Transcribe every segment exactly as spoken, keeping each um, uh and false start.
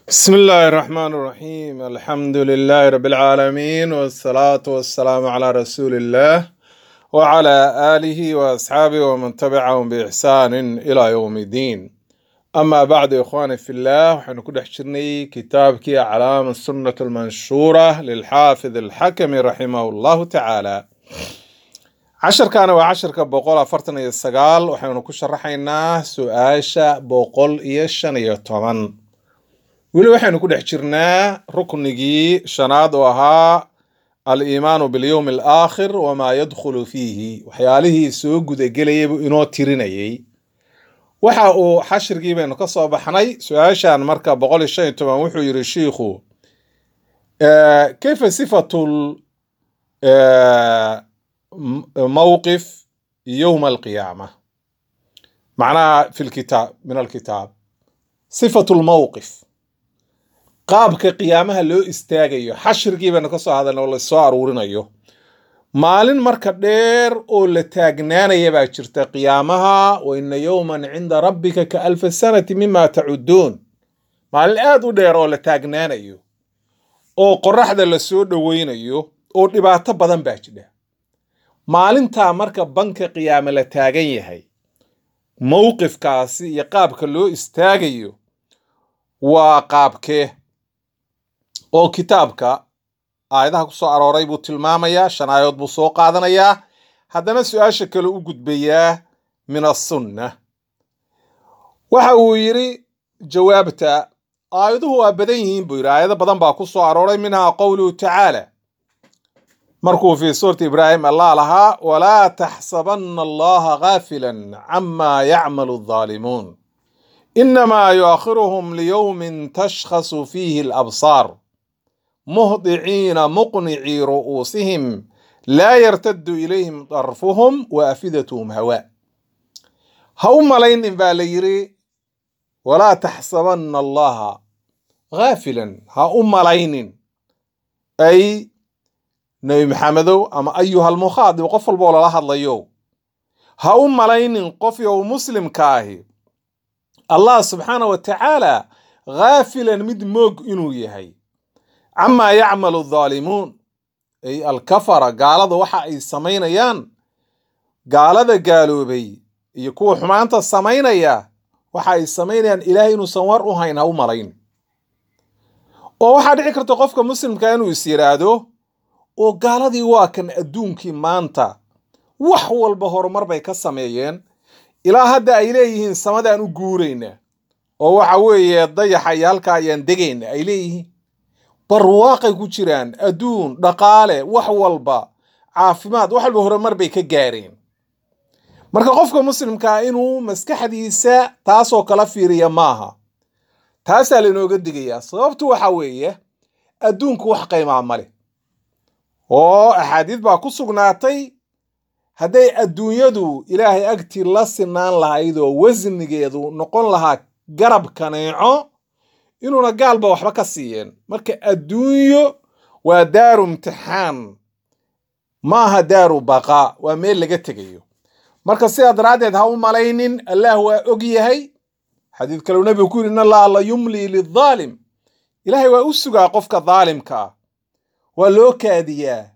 بسم الله الرحمن الرحيم الحمد لله رب العالمين والصلاة والسلام على رسول الله وعلى آله وأصحابه ومن تبعهم بإحسان إلى يوم الدين أما بعد إخواني في الله وحن كل حشرني كتابك أعلام السنة المنشورة للحافظ الحكم رحمه الله تعالى عشر كان وعشر كبقول فرتنا يسقال وحن كشرحينا سؤاشا بقول إيشان يطمن weli waxaynu ku dhex jirnaa ruknigii shanaad oo ahaa al-iimaanu bilyowmi alaakhir wamaa yadkhulu fiihi waxyaalihii soo gudagelayay buu inoo tirinayay waxa uu xashirgii baynu ka soo baxnay su-aashan marka boqol iyo shan iyo toban wuxuu yidhi shiikhu kayfa sifatu mawqif yowma alqiyaama macnaha fi lkitaab min alkitaab sifatu lmawqif qaabka qiyaamaha loo istaagayo xashirkii baynu ka soo hadalna oo la soo aruurinayo maalin marka dheer oo la taagnaanaya baa jirta qiyaamaha wa inna yawman cinda rabbika ka alfa sanati mima tacuduun maalin aad u dheer oo la taagnaanayo oo qoraxda la soo dhoweynayo oo dhibaato badan baa jira maalintaa marka banka qiyaama la taagan yahay mowqifkaasi iyo qaabka loo istaagayo waa qaabkee oo kitaabka aayadaha ku soo arooray buu tilmaamayaa shan aayadood buu soo qaadanayaa haddana su-aasha kale u gudbayaa min asunna waxa uu yidhi jawaabta aayaduhu waa badan yihiin buu yidhi aayado badan baa ku soo arooray minhaa qowluhu tacaala markuu fii suurati ibraahim allah lahaa walaa taxsabanna allaha gaafilan camaa yacmalu addaalimuun inamaa yuakhiruhum liyowmin tashkhasu fiihi alabsaar muhdiciina muqnicii ru'uusihim laa yartaddu ilayhim darfuhum wa afidatuhum hawaa ha u malaynin baa la yidhi walaa taxsabanna allaha gaafilan ha u malaynin ay nebi maxamedow ama ayuha almukhaadib qof walboo lala hadlayo ha u malaynin qof yow muslimka ahi allah subxaana wa tacaala gaafilan mid moog inuu yahay camaa yacmalu addaalimuun ay alkafara gaalada waxa ay samaynayaan gaalada gaaloobay iyo kuwa xumaanta samaynaya waxa ay samaynayaan ilaahay inuusan war u hayn ha u malayn oo waxaa dhici karta qofka muslimka inuu is yidhaahdo oo gaaladii waa kan adduunkii maanta wax walba horumar bay ka sameeyeen ilaa hadda ay leeyihiin samadaan u guurayna oo waxa weeye dayaxa iyo halkaa ayaan degayna ay leeyihiin barwaaqay ku jiraan adduun dhaqaale wax walba caafimaad wax walba horumar bay ka gaareen marka qofka muslimkaa inuu maskaxdiisa taasoo kala fiiriya maaha taasaa lainooga digayaa sababtu waxa weeye adduunku wax qiimaa male oo axaadiid baa ku sugnaatay hadday adduunyadu ilaahay agtii la sinaan lahayd oo wasnigeedu noqon lahaa garab kaneeco inuuna gaalba waxba ka siiyeen marka adduunyo waa daaru imtixaan maaha daaru baqaa waa meel laga tegayo marka sidaa daraaddeed ha u malaynin allaah waa og yahay xadiid kaleu nebigu ku yidhi in allaha la yumlii lidaalim ilaahay waa u sugaa qofka daalimka ah waa loo kaadiyaa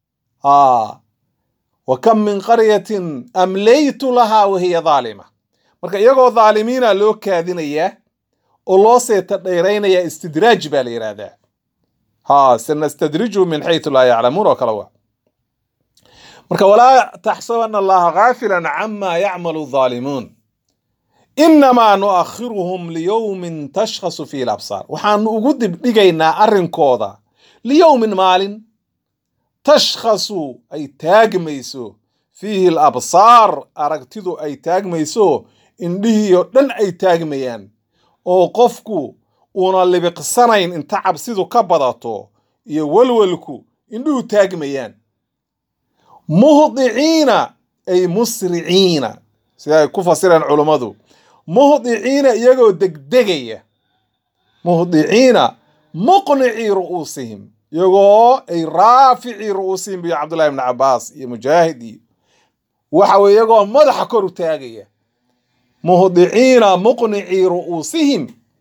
wa kam min qaryatin amlaytu lahaa wahiya daalima marka iyagoo dhaalimiina loo kaadinayaa oo loo seeta dheeraynaya istidraaj baa la yidhaahdaa ha sanastadriju min xaytu laa yaclamuun oo kale waa marka walaa taxsabanna allaha gaafilan camaa yacmalu addaalimuun inamaa nuakhiruhum liyowmin tashkhasu fiihi alabsaar waxaanu ugu dibdhigaynaa arrinkooda liyowmin maalin tashkhasu ay taagmayso fiihi alabsaar aragtidu ay taagmayso indhihiioo dhan ay taagmayaan oo qofku uuna libiqsanayn inta cabsidu ka badato iyo walwalku indhuhu taagmayaan muhdiciina ay musriciina sida ay ku fasireen culummadu muhdiciina iyagoo degdegaya muhdiciina muqnicii ru'uusihim iyagoo ay raaficii ru'uusihim biyo cabdullahi ibni cabbaas iyo mujaahid iyo waxa weye iyagoo madaxa kor u taagaya muhdiciina muqnicii ru'uusihim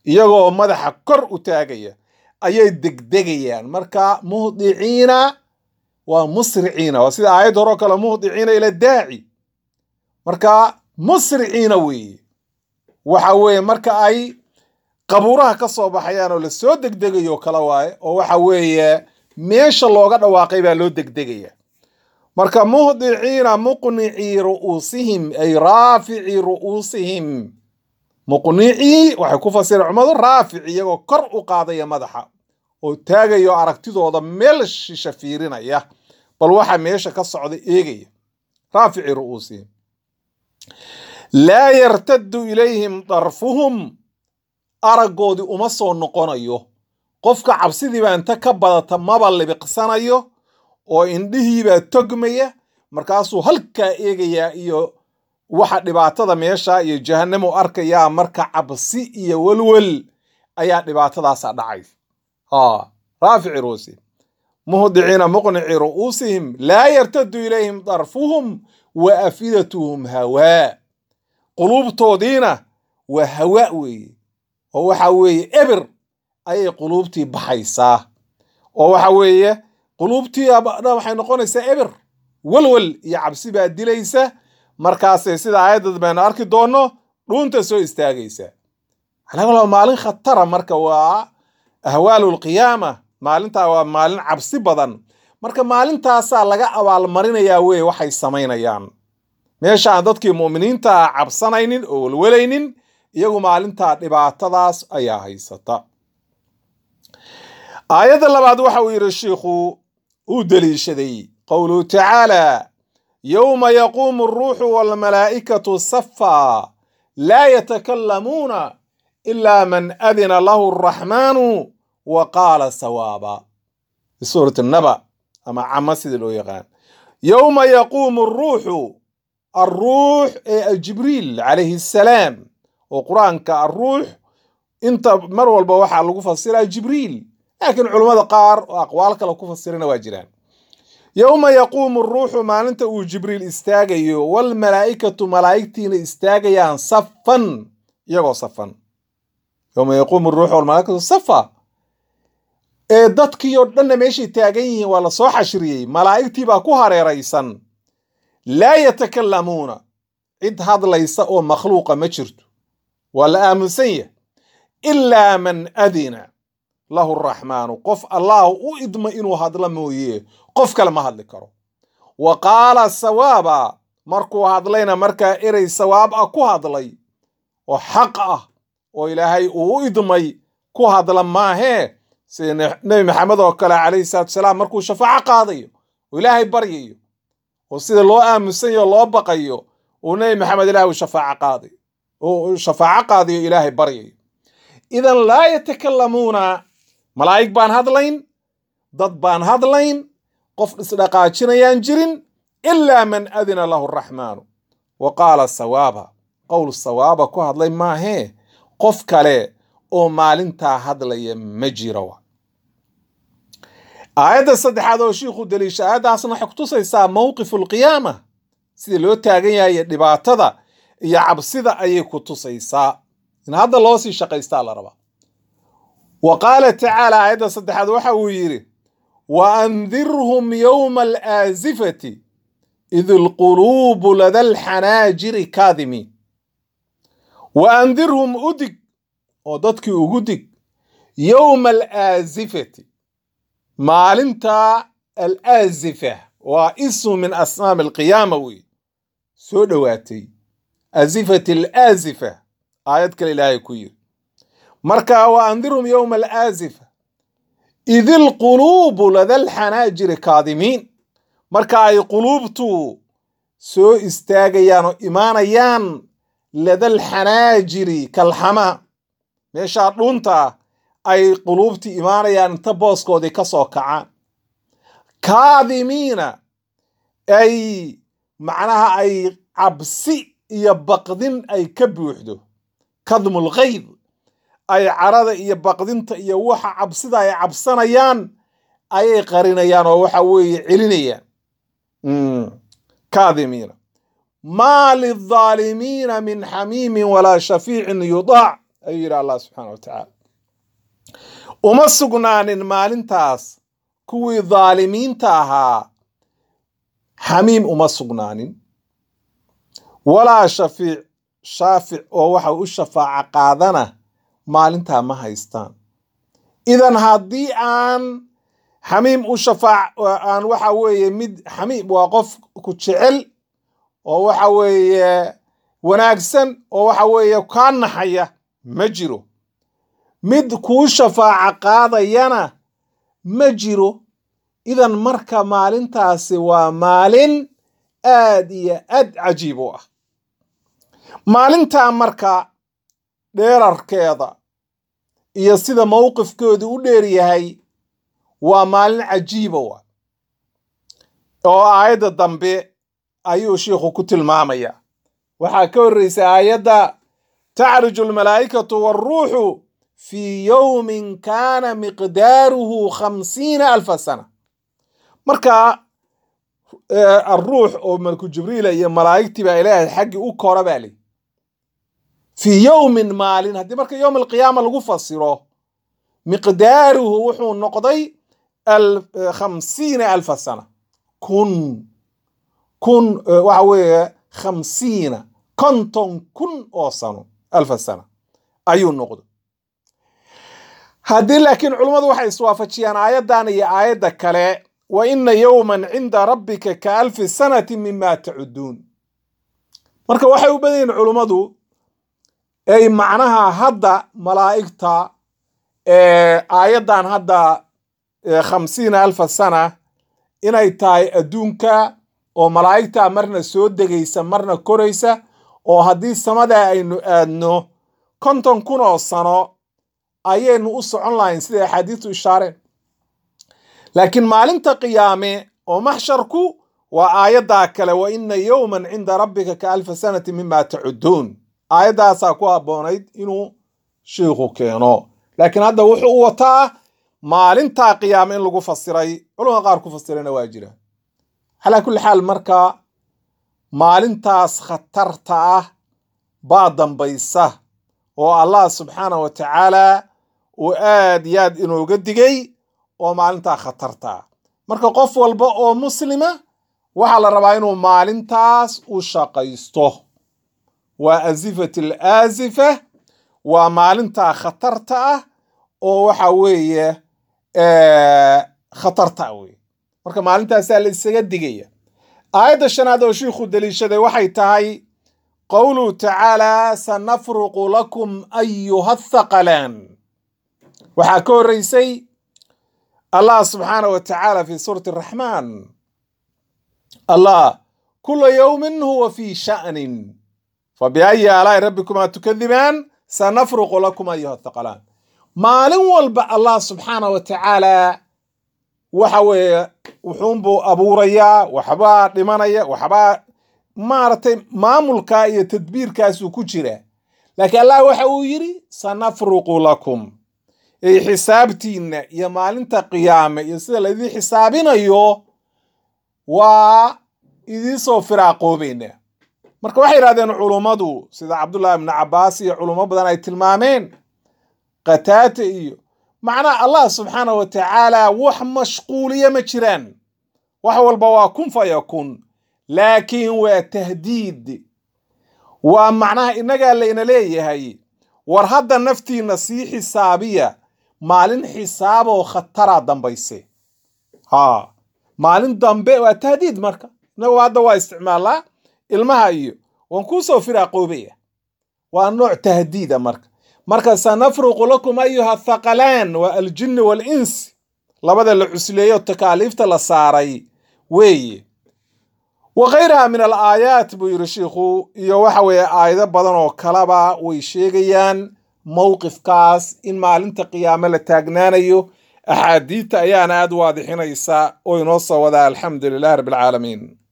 iyagoo madaxa kor u taagaya ayay degdegayaan. marka muhdiciina waa musriciina, waa sida aayad horoo kale muhdiciina ila daaci. marka musriciina weeye, waxa weeye marka ay qabuuraha ka soo baxayaan oo lasoo degdegayo kala waaye, oo waxa weeye meesha looga dhawaaqay baa loo degdegaya. marka muhdiciina muqnicii ru'uusihim ay raafici ru'uusihim. muqnicii waxay ku fasira cumadu raafici, iyagoo kor u qaadaya madaxa oo taagayo aragtidooda meel shisha fiirinaya, bal waxa meesha ka socda eegaya. raafici ru'uusihim laa yartaddu ilayhim darfuhum, araggoodii uma soo noqonayo. qofka cabsidiibaa inta ka badata maba libiqsanayo, oo indhihiibaa togmaya, markaasuu halkaa eegayaa iyo waxa dhibaatada meesha iyo jahannam u arkayaa. marka cabsi iyo welwel ayaa dhibaatadaasa dhacay. raafici ru'uusihim muhdiciina muqnici ru'uusihim laa yartaddu ilayhim darfuhum wa afidatuhum hawaa. quluubtoodiina waa hawaa weeye, oo waxa weeye eber ayay quluubtii baxaysaa, oo waxa weeye quluubtii waxay noqonaysaa eber. welwel iyo cabsi baa dilaysa, markaasay sida aayadad baynu arki doonno dhuunta soo istaagaysa. maalin khatara, marka waa ahwaalulqiyaama. maalintaa waa maalin cabsi badan, marka maalintaasaa laga abaalmarinayaa weye waxay samaynayaan. meesha aan dadkii mu'miniinta ah cabsanaynin oo welwelaynin, iyagu maalintaa dhibaatadaas ayaa haysata. aayadda labaad waxa uu yidhi shiikhu uu deliishaday qowluhu tacaala yowma yaquumu aruuxu waalmalaa'ikatu safaa laa yatakallamuuna ilaa man adina lahu araxmaanu wa qaala sawaaba. fi suurati naba ama cama sidii loo yaqaan. yowma yaquumu aruuxu, aruux ee jibriil calayhi salaam, oo qur-aanka aruux inta mar walba waxaa lagu fasiraa jibriil, laakiin culummada qaar oo aqwaal kale ku fasirana waa jiraan. yowma yaquumu aruuxu, maalinta uu jibriil istaagayo, waalmalaa'ikatu, malaa'igtiina istaagayaan safan, iyagoo safan. yowma yaquumu aruuxu waalmalaa'ikatu safa, ee dadkii oo dhanna meeshay taagan yihiin waa la soo xashriyey, malaa'igtii baa ku hareeraysan. laa yatakallamuuna, cid hadlaysa oo makhluuqa ma jirto, waa la aaminsan yahay. ilaa man adina lahu araxmaanu, qof allah u idma inuu hadla mooye qof kale ma hadli karo. wa qaala sawaaba, markuu hadlayna markaa erey sawaab ah ku hadlay oo xaq ah oo ilaahay uu u idmay ku hadla maahee, sida nebi maxamed oo kale calayhi salaatu wasalaam markuu shafaaco qaadayo oo ilaahay baryayo, oo sida loo aamusanyo loo baqayo uu nebi maxamed ilaahay u shafaaco qaadayo oo shafaaco qaadayo ilaahay baryayo. idan laa yatakallamuuna, malaa'ig baan hadlayn, dad baan hadlayn, qof isdhaqaajinayaan jirin, ilaa man adina lahu araxmaanu wa qaala sawaaba, qowl sawaaba ku hadlay maahee qof kale oo maalintaa hadlaya ma jiro. aayadda saddexaad oo shiikhu daliisha, aayaddaasna waxay kutusaysaa mowqifu alqiyaama, sida loo taagan yahay dhibaatada iyo cabsida ayay ku tusaysaa. in hadda loo sii shaqaystaa la rabaa. wa qaala tacaala, aayadda saddexaad waxa uu yidhi wa andirhum yowma alaasifati id alquluubu lada alxanaajiri kaadimiin. wa andirhum udig, oo dadkii ugu dig, yowma alaasifati, maalinta alaasifa waa ismu min asnaam alqiyaama wey, soo dhowaatay. asifati alaasifa aayad kale ilaahay ku yiri. marka wa andirhum yowma alaasifa id ilquluubu lada alxanaajiri kaadimiin, marka ay quluubtu soo istaagayaan oo imaanayaan lada alxanaajiri kalxamaha, meeshaa dhuunta ay quluubtii imaanayaan inta booskoodii ka soo kacaan. kaadimiina ay macnaha ay cabsi iyo baqdin ay ka buuxdo. kadmul ghayd, ay carada iyo baqdinta iyo waxa cabsida ay cabsanayaan ayay qarinayaan oo waxa weeye celinayaan. kaadimiina maa lidaalimiina min xamiimin walaa shafiicin yudaac ayuu yidhi allah subxaana wa tacaala. uma sugnaanin maalintaas kuwii dhaalimiinta ahaa xamiim uma sugnaanin walaa shafiic shaafic oo waxa u shafaaco qaadana maalintaa ma haystaan. idan haddii aan xamiim u shafaac aan waxa weeye mid xamiim waa qof ku jecel oo waxa weeye wanaagsan oo waxa weeye kaa naxaya ma jiro. mid kuu shafaaco qaadayana ma jiro. idan marka maalintaasi waa maalin aad iyo aad cajiib u ah. maalintaa marka dheerarkeeda iyo sida mowqifkoodu u dheer yahay waa maalin cajiiba wa oo aayadda dambe ayuu sheikhu ku tilmaamaya. waxaa ka horreysa aayadda tacriju almalaa'ikatu waaruuxu fii yowmin kaana miqdaaruhu khamsiina alfa sana. marka aruux oo malku jibriila iyo malaa'igtii baa ilaahay xaggii u kora baa lii fii yowmin maalin haddii marka yowm alqiyaama lagu fasiro miqdaaruhu wuxuu noqday khamsiina alfa sana kun kun waxa weeye khamsiina konton kun oo sano alfa sana ayuu noqday. haddii laakiin culummadu waxay iswaafajiyaan aayaddan iyo aayadda kale wa ina yowman cinda rabbika ka alfi sanati mima tacuduun. marka waxay u badan yihiin culummadu ay macnaha hadda malaa'igta aayaddan hadda khamsiina alfa sana inay tahay adduunka oo malaa'igta marna soo degaysa marna koraysa oo haddii samadaa aynu aadno konton kun oo sano ayaynu u socon lahayn sida axaadiistu ishaareen. laakiin maalinta qiyaame oo maxsharku waa aayaddaa kale wa ina yowman cinda rabbika ka alfa sanati mima tacuduun. aayaddaasaa ku habboonayd inuu shiikhu keeno. laakiin hadda wuxuu u wataa maalintaa qiyaame in lagu fasiray. culamada qaar ku fasirayna waa jira. calaa kulli xaal marka maalintaas khatarta ah baa dambaysa oo allah subxaana wa tacaala uu aad iyo aad inooga digay oo maalintaa khatarta ah. marka qof walba oo muslima waxaa la rabaa inuu maalintaas u shaqaysto. waa azifat alaasifa waa maalintaa khatarta ah oo waxa weeye khatarta ah wey. marka maalintaasaa la isaga digaya. aayadda shanaad oo shiikhu daliishaday waxay tahay qowluhu tacaala sanafruqu lakum ayuha athaqalaan. waxaa ka horreysay allah subxaana wa tacaala fi suurati araxmaan allah kula yowmin huwa fi sha'nin fabiayi aalaa'i rabbikumaa tukadibaan sanafruqu lakum ayuha athaqalaan. maalin walba allah subxaana wa tacaala waxa weeye wuxuunbuu abuurayaa waxbaa dhimanaya waxbaa maaragtay maamulka iyo tadbiirkaasuu ku jira. laakiin allah waxa uu yidhi sanafruqu lakum ay xisaabtiinna iyo maalinta qiyaame iyo sida laydin xisaabinayo waa idinsoo firaaqoobayna. marka waxay yidhahdeen culummadu sida cabdullahi ibnu cabbaas iyo culummo badan ay tilmaameen qataata iyo macnaha allah subxaana wa tacaala wax mashquuliya ma jiraan. wax walba waa kun fayakun. laakiin waa tahdiid. waa macnaha innagaa layna leeyahay war hadda naftiina sii xisaabiya maalin xisaaboo khataraa dambayse. ha maalin dambe waa tahdiid. marka inagu hadda waa isticmaalaa ilmaha iyo waan kuu soo firaaqoobaya waa nooc tahdiida. marka marka sanafruqu lakum ayuha athaqalaan waa aljinni waalinsi labada la cusleeyo takaaliifta la saaray weeye. wakayraha min alaayaat buu yidhi shiikhu iyo waxa weeye aayado badan oo kaleba way sheegayaan mowqifkaas in maalinta qiyaame la taagnaanayo. axaadiidta ayaana aad waadixinaysa oo inoo soo wadaa. alxamdu lilahi rabbi alcaalamiin.